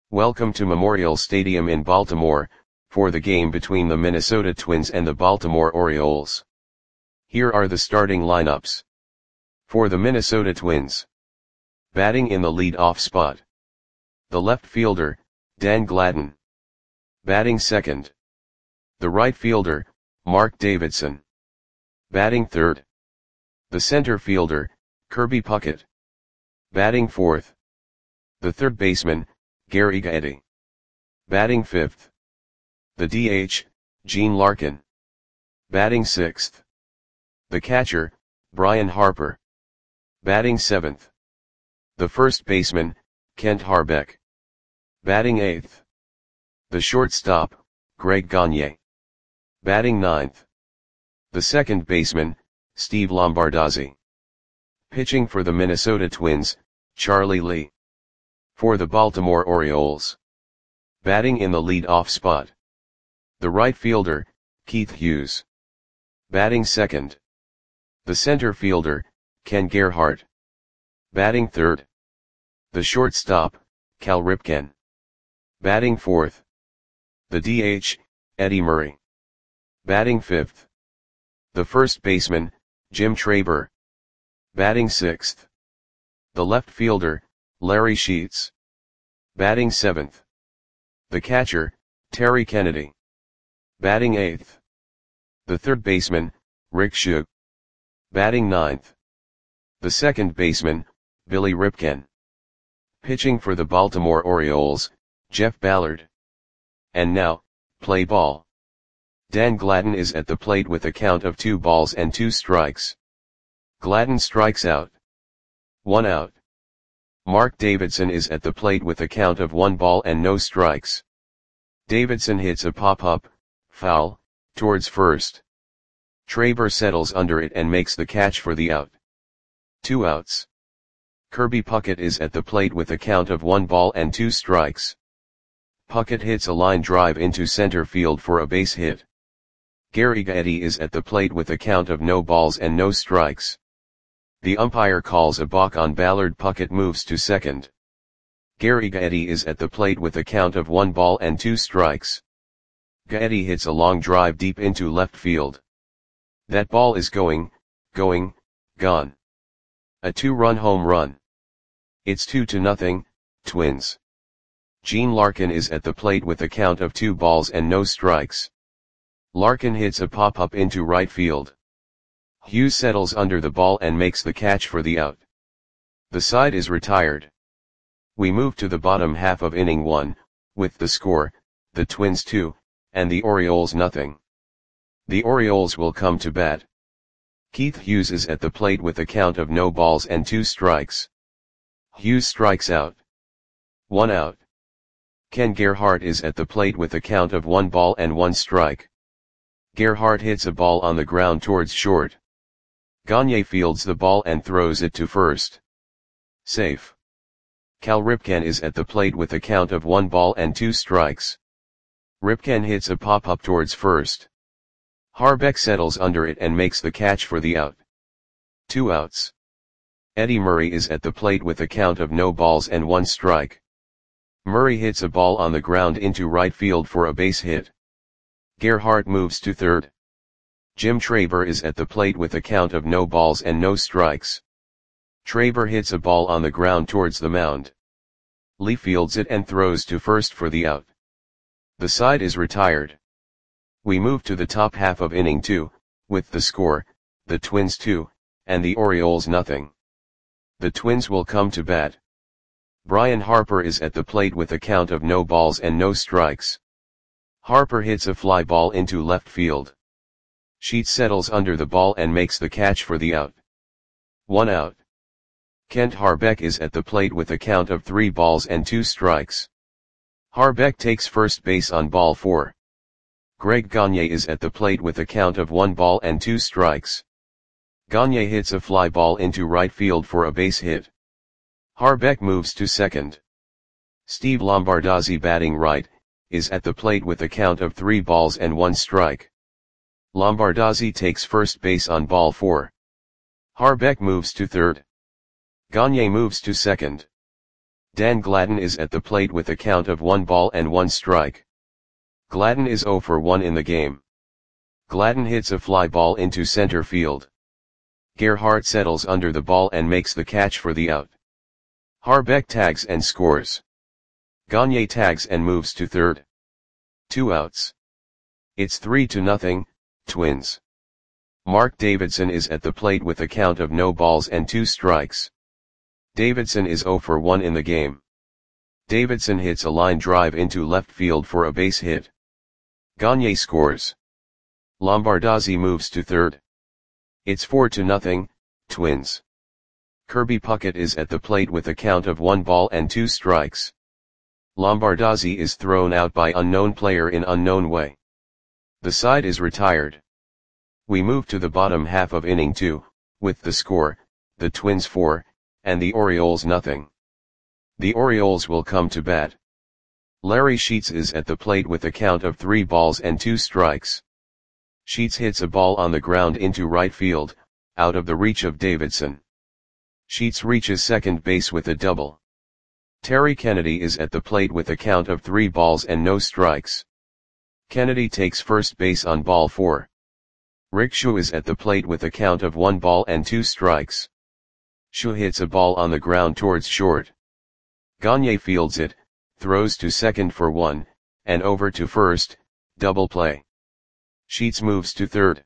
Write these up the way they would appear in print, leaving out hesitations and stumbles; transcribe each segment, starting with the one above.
Welcome to Memorial Stadium in Baltimore, for the game between the Minnesota Twins and the Baltimore Orioles. Here are the starting lineups. For the Minnesota Twins. Batting in the lead-off spot. The left fielder, Dan Gladden. Batting second. The right fielder, Mark Davidson. Batting third. The center fielder, Kirby Puckett. Batting fourth. The third baseman, Gary Gaetti. Batting fifth. The DH, Gene Larkin. Batting sixth. The catcher, Brian Harper. Batting seventh. The first baseman, Kent Hrbek. Batting eighth. The shortstop, Greg Gagne. Batting ninth. The second baseman, Steve Lombardozzi. Pitching for the Minnesota Twins, Charlie Lee. For the Baltimore Orioles. Batting in the lead-off spot. The right fielder, Keith Hughes. Batting second. The center fielder, Ken Gerhart. Batting third. The shortstop, Cal Ripken. Batting fourth. The DH, Eddie Murray. Batting fifth. The first baseman, Jim Traber. Batting sixth. The left fielder, Larry Sheets. Batting seventh. The catcher, Terry Kennedy. Batting eighth. The third baseman, Rick Shug. Batting ninth. The second baseman, Billy Ripken. Pitching for the Baltimore Orioles, Jeff Ballard. And now, play ball. Dan Gladden is at the plate with a count of 2 balls and 2 strikes. Gladden strikes out. 1 out. Mark Davidson is at the plate with a count of 1 ball and no strikes. Davidson hits a pop-up, foul, towards first. Traber settles under it and makes the catch for the out. 2 outs. Kirby Puckett is at the plate with a count of 1 ball and 2 strikes. Puckett hits a line drive into center field for a base hit. Gary Gaetti is at the plate with a count of no balls and no strikes. The umpire calls a balk on Ballard. Puckett moves to second. Gary Gaetti is at the plate with a count of 1 ball and 2 strikes. Gaetti hits a long drive deep into left field. That ball is gone. A 2-run home run. It's 2-0, Twins. Gene Larkin is at the plate with a count of 2 balls and no strikes. Larkin hits a pop-up into right field. Hughes settles under the ball and makes the catch for the out. The side is retired. We move to the bottom half of inning 1, with the score, the Twins 2, and the Orioles nothing. The Orioles will come to bat. Keith Hughes is at the plate with a count of no balls and 2 strikes. Hughes strikes out. 1 out. Ken Gerhart is at the plate with a count of 1 ball and 1 strike. Gerhart hits a ball on the ground towards short. Gagne fields the ball and throws it to first. Safe. Cal Ripken is at the plate with a count of 1 ball and 2 strikes. Ripken hits a pop-up towards first. Hrbek settles under it and makes the catch for the out. 2 outs. Eddie Murray is at the plate with a count of no balls and 1 strike. Murray hits a ball on the ground into right field for a base hit. Gerhart moves to third. Jim Traber is at the plate with a count of no balls and no strikes. Traber hits a ball on the ground towards the mound. Lee fields it and throws to first for the out. The side is retired. We move to the top half of inning 2, with the score, the Twins 2, and the Orioles nothing. The Twins will come to bat. Brian Harper is at the plate with a count of no balls and no strikes. Harper hits a fly ball into left field. Sheets settles under the ball and makes the catch for the out. 1 out. Kent Hrbek is at the plate with a count of 3 balls and 2 strikes. Hrbek takes first base on ball 4. Greg Gagne is at the plate with a count of 1 ball and 2 strikes. Gagne hits a fly ball into right field for a base hit. Hrbek moves to second. Steve Lombardozzi, batting right, is at the plate with a count of 3 balls and 1 strike. Lombardozzi takes first base on ball 4. Hrbek moves to third. Gagne moves to second. Dan Gladden is at the plate with a count of 1 ball and 1 strike. Gladden is 0 for 1 in the game. Gladden hits a fly ball into center field. Gerhardt settles under the ball and makes the catch for the out. Harbeck tags and scores. Gagne tags and moves to third. 2 outs. It's 3-0, Twins. Mark Davidson is at the plate with a count of no balls and 2 strikes. Davidson is 0 for 1 in the game. Davidson hits a line drive into left field for a base hit. Gagne scores. Lombardozzi moves to third. It's 4-0, Twins. Kirby Puckett is at the plate with a count of 1 ball and 2 strikes. Lombardozzi is thrown out by unknown player in unknown way. The side is retired. We move to the bottom half of inning 2, with the score, the Twins 4, and the Orioles nothing. The Orioles will come to bat. Larry Sheets is at the plate with a count of 3 balls and 2 strikes. Sheets hits a ball on the ground into right field, out of the reach of Davidson. Sheets reaches second base with a double. Terry Kennedy is at the plate with a count of 3 balls and no strikes. Kennedy takes first base on ball 4. Rick Schuh is at the plate with a count of 1 ball and 2 strikes. Schuh hits a ball on the ground towards short. Gagne fields it, throws to second for 1, and over to first, double play. Sheets moves to third.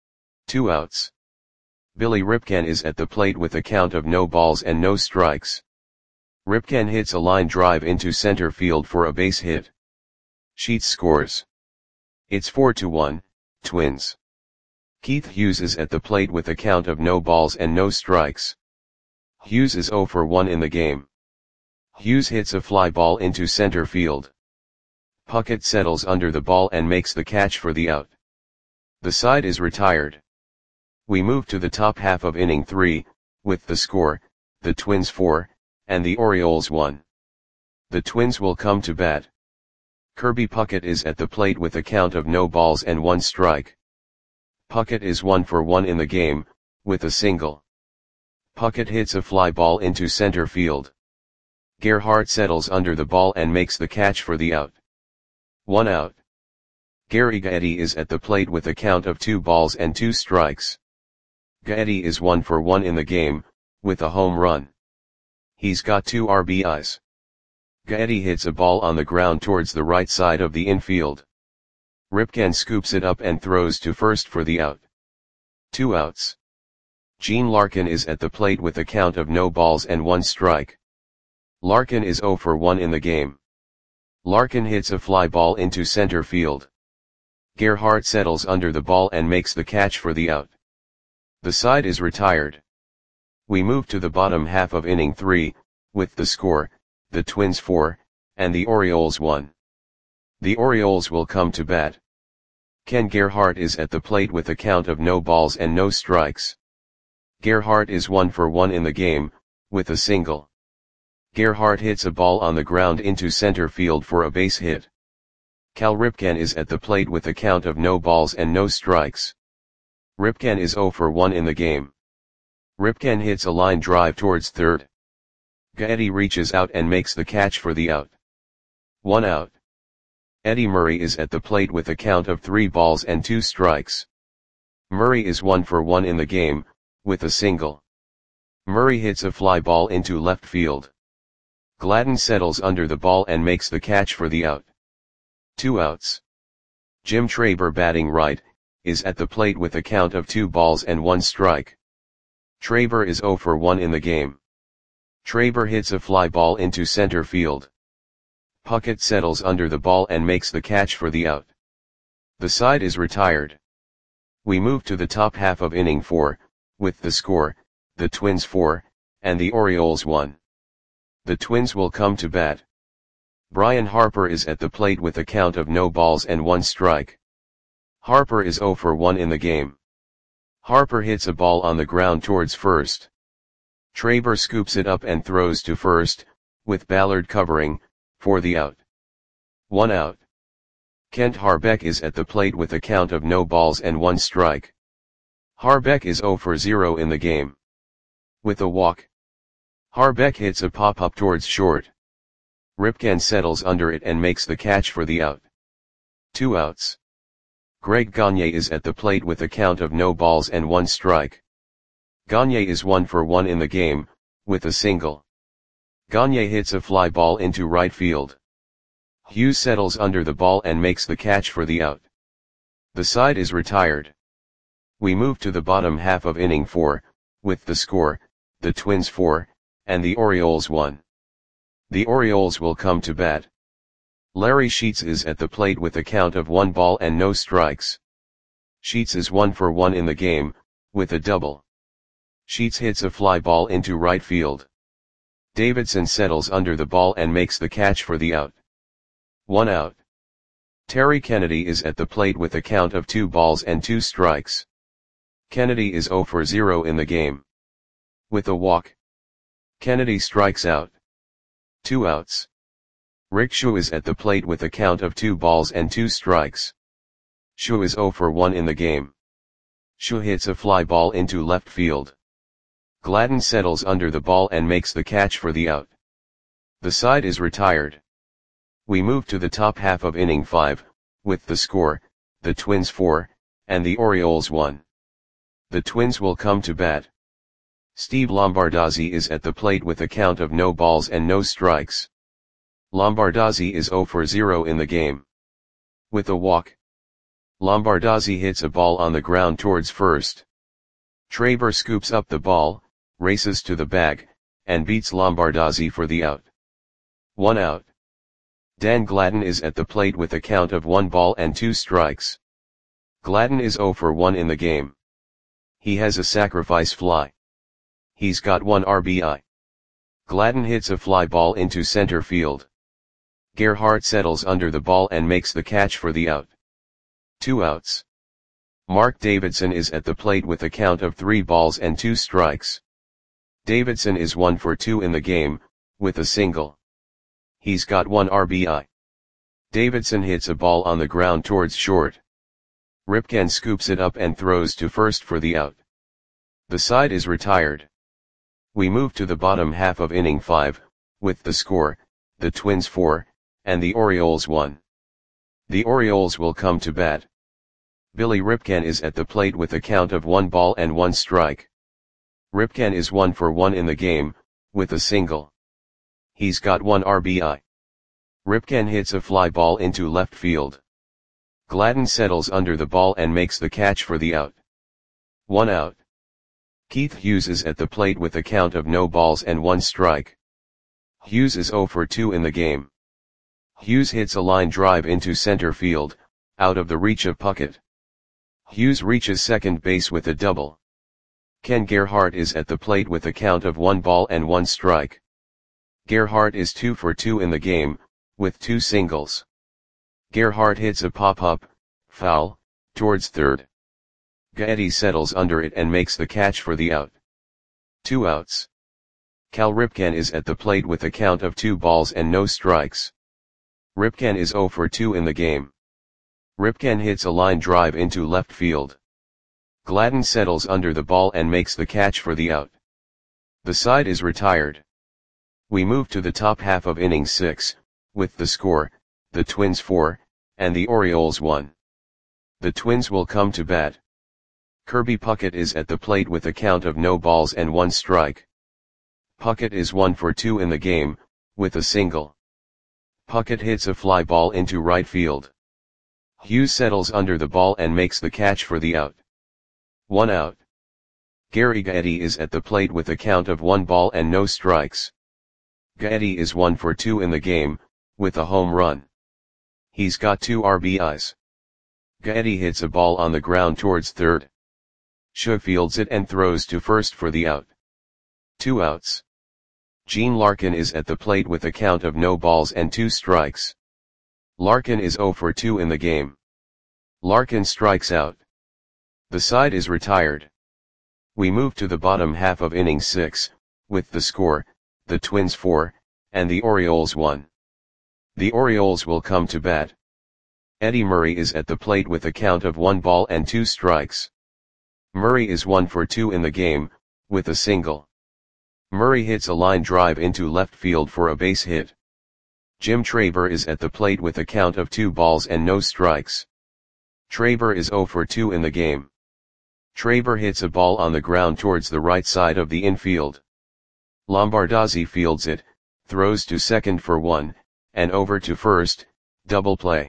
2 outs. Billy Ripken is at the plate with a count of no balls and no strikes. Ripken hits a line drive into center field for a base hit. Sheets scores. It's 4-1, Twins. Keith Hughes is at the plate with a count of no balls and no strikes. Hughes is 0 for 1 in the game. Hughes hits a fly ball into center field. Puckett settles under the ball and makes the catch for the out. The side is retired. We move to the top half of inning 3, with the score, the Twins 4, and the Orioles 1. The Twins will come to bat. Kirby Puckett is at the plate with a count of no balls and 1 strike. Puckett is 1 for 1 in the game, with a single. Puckett hits a fly ball into center field. Gerhardt settles under the ball and makes the catch for the out. 1 out. Gary Gaetti is at the plate with a count of 2 balls and 2 strikes. Gaetti is 1 for 1 in the game, with a home run. He's got 2 RBIs. Gaetti hits a ball on the ground towards the right side of the infield. Ripken scoops it up and throws to first for the out. 2 outs. Gene Larkin is at the plate with a count of no balls and 1 strike. Larkin is 0 for 1 in the game. Larkin hits a fly ball into center field. Gerhardt settles under the ball and makes the catch for the out. The side is retired. We move to the bottom half of inning 3, with the score, the Twins 4, and the Orioles 1. The Orioles will come to bat. Ken Gerhardt is at the plate with a count of no balls and no strikes. Gerhardt is 1 for 1 in the game, with a single. Gerhardt hits a ball on the ground into center field for a base hit. Cal Ripken is at the plate with a count of no balls and no strikes. Ripken is 0 for 1 in the game. Ripken hits a line drive towards third. Gaetti reaches out and makes the catch for the out. 1 out. Eddie Murray is at the plate with a count of 3 balls and 2 strikes. Murray is 1 for 1 in the game, with a single. Murray hits a fly ball into left field. Gladden settles under the ball and makes the catch for the out. 2 outs. Jim Traber, batting right, is at the plate with a count of 2 balls and 1 strike. Traber is 0 for 1 in the game. Traber hits a fly ball into center field. Puckett settles under the ball and makes the catch for the out. The side is retired. We move to the top half of inning 4, with the score, the Twins 4, and the Orioles 1. The Twins will come to bat. Brian Harper is at the plate with a count of no balls and 1 strike. Harper is 0 for 1 in the game. Harper hits a ball on the ground towards first. Traber scoops it up and throws to first, with Ballard covering, for the out. 1 out. Kent Harbeck is at the plate with a count of no balls and 1 strike. Harbeck is 0 for 0 in the game. With a walk. Harbeck hits a pop-up towards short. Ripken settles under it and makes the catch for the out. 2 outs. Greg Gagne is at the plate with a count of no balls and 1 strike. Gagne is 1 for 1 in the game, with a single. Gagne hits a fly ball into right field. Hughes settles under the ball and makes the catch for the out. The side is retired. We move to the bottom half of inning 4, with the score, the Twins 4, and the Orioles 1. The Orioles will come to bat. Larry Sheets is at the plate with a count of 1 ball and no strikes. Sheets is 1 for 1 in the game, with a double. Sheets hits a fly ball into right field. Davidson settles under the ball and makes the catch for the out. 1 out. Terry Kennedy is at the plate with a count of 2 balls and 2 strikes. Kennedy is 0 for 0 in the game. With a walk, Kennedy strikes out. 2 outs. Rick Schuh is at the plate with a count of 2 balls and 2 strikes. Schuh is 0 for 1 in the game. Schuh hits a fly ball into left field. Gladden settles under the ball and makes the catch for the out. The side is retired. We move to the top half of inning 5, with the score, the Twins 4, and the Orioles 1. The Twins will come to bat. Steve Lombardozzi is at the plate with a count of no balls and no strikes. Lombardozzi is 0 for 0 in the game. With a walk, Lombardozzi hits a ball on the ground towards first. Traber scoops up the ball, races to the bag, and beats Lombardozzi for the out. 1 out. Dan Gladden is at the plate with a count of 1 ball and 2 strikes. Gladden is 0 for 1 in the game. He has a sacrifice fly. He's got 1 RBI. Gladden hits a fly ball into center field. Gerhart settles under the ball and makes the catch for the out. 2 outs. Mark Davidson is at the plate with a count of 3 balls and 2 strikes. Davidson is 1 for 2 in the game, with a single. He's got 1 RBI. Davidson hits a ball on the ground towards short. Ripken scoops it up and throws to first for the out. The side is retired. We move to the bottom half of inning 5, with the score, the Twins 4, and the Orioles 1. The Orioles will come to bat. Billy Ripken is at the plate with a count of 1 ball and 1 strike. Ripken is 1 for 1 in the game, with a single. He's got 1 RBI. Ripken hits a fly ball into left field. Gladden settles under the ball and makes the catch for the out. 1 out. Keith Hughes is at the plate with a count of no balls and 1 strike. Hughes is 0 for 2 in the game. Hughes hits a line drive into center field, out of the reach of Puckett. Hughes reaches second base with a double. Ken Gerhart is at the plate with a count of 1 ball and 1 strike. Gerhart is 2 for 2 in the game, with 2 singles. Gerhart hits a pop-up, foul, towards third. Gaetti settles under it and makes the catch for the out. 2 outs. Cal Ripken is at the plate with a count of 2 balls and no strikes. Ripken is 0 for 2 in the game. Ripken hits a line drive into left field. Gladden settles under the ball and makes the catch for the out. The side is retired. We move to the top half of inning 6, with the score, the Twins 4, and the Orioles 1. The Twins will come to bat. Kirby Puckett is at the plate with a count of no balls and 1 strike. Puckett is 1 for 2 in the game, with a single. Puckett hits a fly ball into right field. Hughes settles under the ball and makes the catch for the out. 1 out. Gary Gaetti is at the plate with a count of 1 ball and no strikes. Gaetti is 1 for 2 in the game, with a home run. He's got 2 RBIs. Gaetti hits a ball on the ground towards third. Schuh fields it and throws to first for the out. 2 outs. Gene Larkin is at the plate with a count of no balls and 2 strikes. Larkin is 0 for 2 in the game. Larkin strikes out. The side is retired. We move to the bottom half of inning 6, with the score, the Twins 4, and the Orioles 1. The Orioles will come to bat. Eddie Murray is at the plate with a count of 1 ball and 2 strikes. Murray is 1 for 2 in the game, with a single. Murray hits a line drive into left field for a base hit. Jim Traber is at the plate with a count of 2 balls and no strikes. Traber is 0 for 2 in the game. Traber hits a ball on the ground towards the right side of the infield. Lombardozzi fields it, throws to second for 1, and over to first, double play.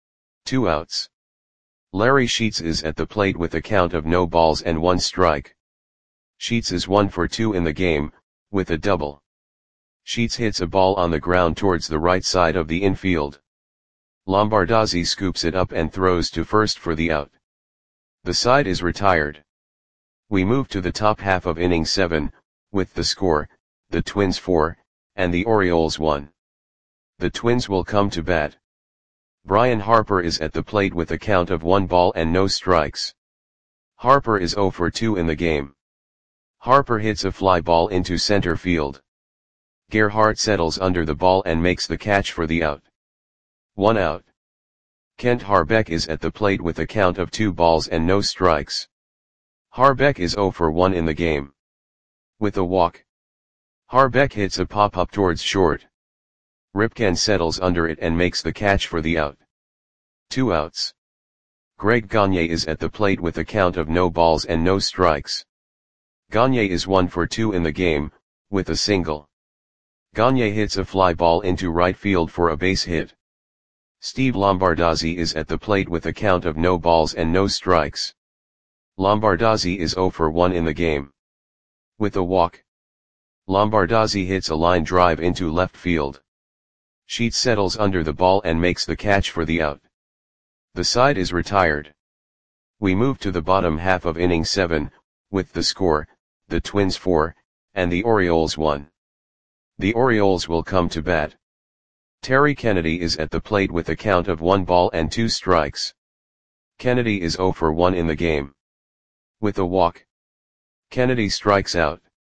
2 outs. Larry Sheets is at the plate with a count of no balls and 1 strike. Sheets is 1 for 2 in the game, with a double. Sheets hits a ball on the ground towards the right side of the infield. Lombardozzi scoops it up and throws to first for the out. The side is retired. We move to the top half of inning 7, with the score, the Twins 4, and the Orioles 1. The Twins will come to bat. Brian Harper is at the plate with a count of 1 ball and no strikes. Harper is 0 for 2 in the game. Harper hits a fly ball into center field. Gerhart settles under the ball and makes the catch for the out. 1 out. Kent Harbeck is at the plate with a count of 2 balls and no strikes. Harbeck is 0 for 1 in the game. With a walk. Harbeck hits a pop-up towards short. Ripken settles under it and makes the catch for the out. 2 outs. Greg Gagne is at the plate with a count of no balls and no strikes. Gagne is 1 for 2 in the game, with a single. Gagne hits a fly ball into right field for a base hit. Steve Lombardozzi is at the plate with a count of no balls and no strikes. Lombardozzi is 0 for 1 in the game. With a walk. Lombardozzi hits a line drive into left field. Sheets settles under the ball and makes the catch for the out. The side is retired. We move to the bottom half of inning 7, with the score, the Twins 4, and the Orioles 1. The Orioles will come to bat. Terry Kennedy is at the plate with a count of 1 ball and 2 strikes. Kennedy is 0 for 1 in the game. With a walk. Kennedy strikes out.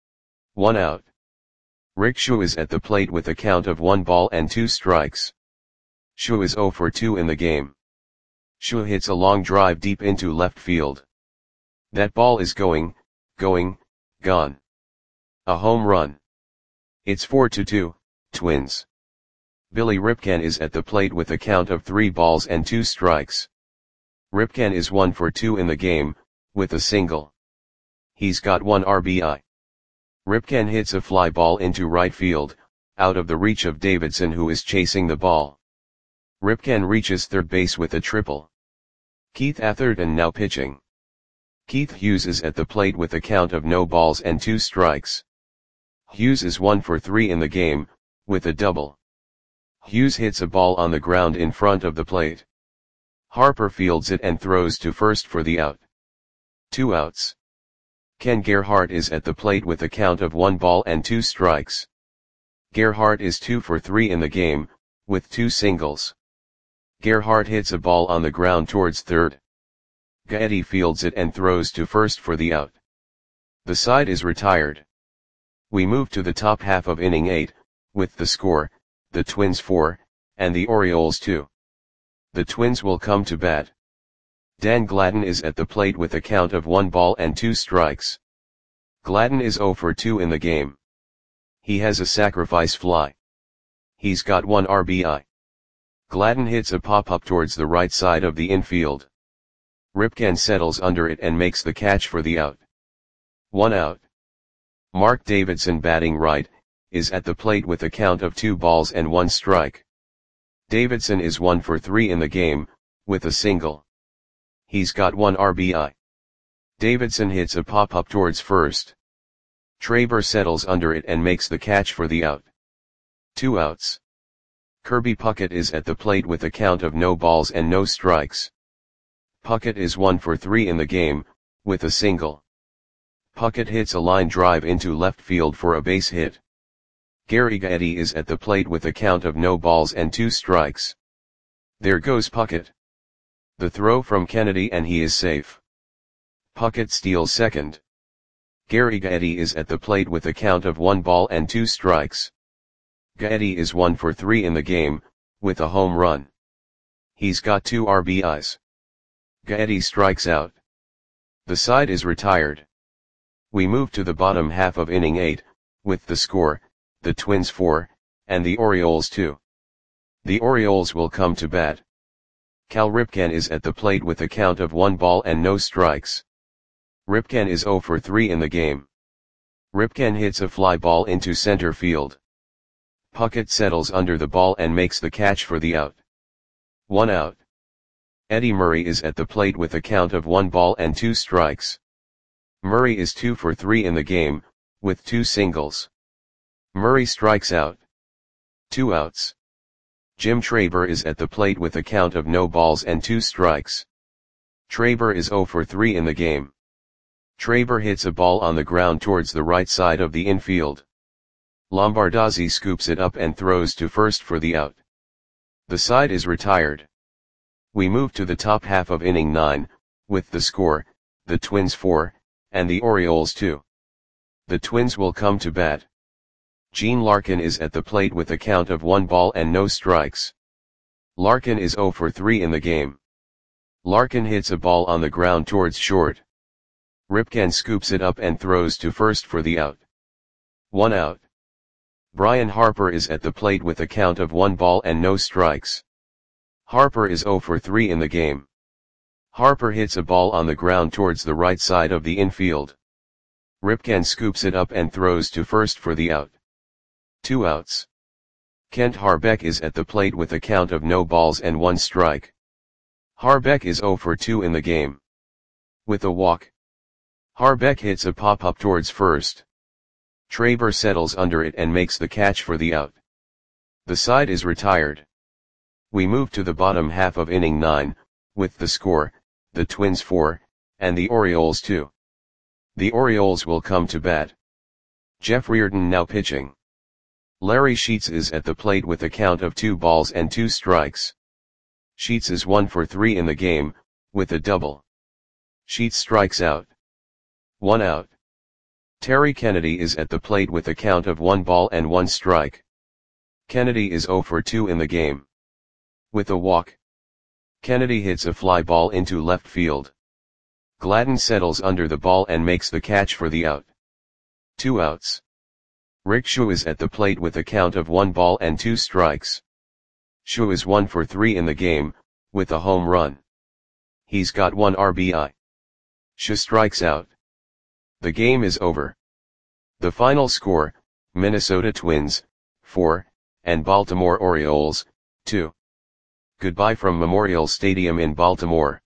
1 out. Rick Schuh is at the plate with a count of 1 ball and 2 strikes. Schuh is 0 for 2 in the game. Schuh hits a long drive deep into left field. That ball is gone. A home run. It's 4-2, Twins. Billy Ripken is at the plate with a count of 3 balls and 2 strikes. Ripken is 1 for 2 in the game, with a single. He's got 1 RBI. Ripken hits a fly ball into right field, out of the reach of Davidson, who is chasing the ball. Ripken reaches third base with a triple. Keith Atherton now pitching. Keith Hughes is at the plate with a count of no balls and 2 strikes. Hughes is 1 for 3 in the game, with a double. Hughes hits a ball on the ground in front of the plate. Harper fields it and throws to first for the out. 2 outs. Ken Gerhart is at the plate with a count of 1 ball and 2 strikes. Gerhart is 2 for 3 in the game, with 2 singles. Gerhart hits a ball on the ground towards third. Gaetti fields it and throws to first for the out. The side is retired. We move to the top half of inning 8, with the score, the Twins 4, and the Orioles 2. The Twins will come to bat. Dan Gladden is at the plate with a count of 1 ball and 2 strikes. Gladden is 0 for 2 in the game. He has a sacrifice fly. He's got 1 RBI. Gladden hits a pop-up towards the right side of the infield. Ripken settles under it and makes the catch for the out. 1 out. Mark Davidson, batting right, is at the plate with a count of 2 balls and 1 strike. Davidson is 1 for 3 in the game, with a single. He's got 1 RBI. Davidson hits a pop-up towards first. Traber settles under it and makes the catch for the out. 2 outs. Kirby Puckett is at the plate with a count of no balls and no strikes. Puckett is 1 for 3 in the game, with a single. Puckett hits a line drive into left field for a base hit. Gary Gaetti is at the plate with a count of no balls and 2 strikes. There goes Puckett. The throw from Kennedy and he is safe. Puckett steals second. Gary Gaetti is at the plate with a count of 1 ball and 2 strikes. Gaetti is 1 for 3 in the game, with a home run. He's got 2 RBIs. Gaetti strikes out. The side is retired. We move to the bottom half of inning 8, with the score, the Twins 4, and the Orioles 2. The Orioles will come to bat. Cal Ripken is at the plate with a count of 1 ball and no strikes. Ripken is 0 for 3 in the game. Ripken hits a fly ball into center field. Puckett settles under the ball and makes the catch for the out. 1 out. Eddie Murray is at the plate with a count of 1 ball and 2 strikes. Murray is 2 for 3 in the game, with 2 singles. Murray strikes out. 2 outs. Jim Traber is at the plate with a count of no balls and 2 strikes. Traber is 0 for 3 in the game. Traber hits a ball on the ground towards the right side of the infield. Lombardozzi scoops it up and throws to first for the out. The side is retired. We move to the top half of inning 9, with the score, the Twins 4, and the Orioles 2. The Twins will come to bat. Gene Larkin is at the plate with a count of 1 ball and no strikes. Larkin is 0 for 3 in the game. Larkin hits a ball on the ground towards short. Ripken scoops it up and throws to first for the out. 1 out. Brian Harper is at the plate with a count of 1 ball and no strikes. Harper is 0 for 3 in the game. Harper hits a ball on the ground towards the right side of the infield. Ripken scoops it up and throws to first for the out. 2 outs. Kent Harbeck is at the plate with a count of no balls and 1 strike. Harbeck is 0 for 2 in the game. With a walk. Harbeck hits a pop-up towards first. Traber settles under it and makes the catch for the out. The side is retired. We move to the bottom half of inning 9, with the score, the Twins 4, and the Orioles 2. The Orioles will come to bat. Jeff Reardon now pitching. Larry Sheets is at the plate with a count of 2 balls and 2 strikes. Sheets is 1 for 3 in the game, with a double. Sheets strikes out. 1 out. Terry Kennedy is at the plate with a count of 1 ball and 1 strike. Kennedy is 0 for 2 in the game. With a walk. Kennedy hits a fly ball into left field. Gladden settles under the ball and makes the catch for the out. 2 outs. Rick Schuh is at the plate with a count of 1 ball and 2 strikes. Schuh is 1 for 3 in the game, with a home run. He's got 1 RBI. Schuh strikes out. The game is over. The final score, Minnesota Twins, 4, and Baltimore Orioles, 2. Goodbye from Memorial Stadium in Baltimore.